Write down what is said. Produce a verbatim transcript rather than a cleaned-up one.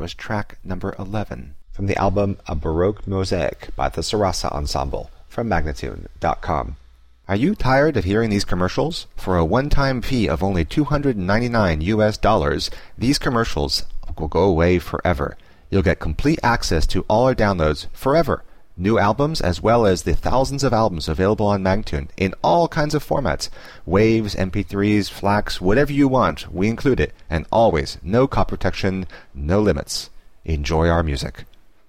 was track number eleven. From the album A Baroque Mosaic by the Sarasa Ensemble from Magnatune dot com. Are you tired of hearing these commercials? For a one-time fee of only two hundred ninety-nine U S dollars, these commercials will go away forever. You'll get complete access to all our downloads forever. New albums as well as the thousands of albums available on Magnatune in all kinds of formats. Waves, M P threes, FLACs, whatever you want, we include it. And always, no copy protection, no limits. Enjoy our music.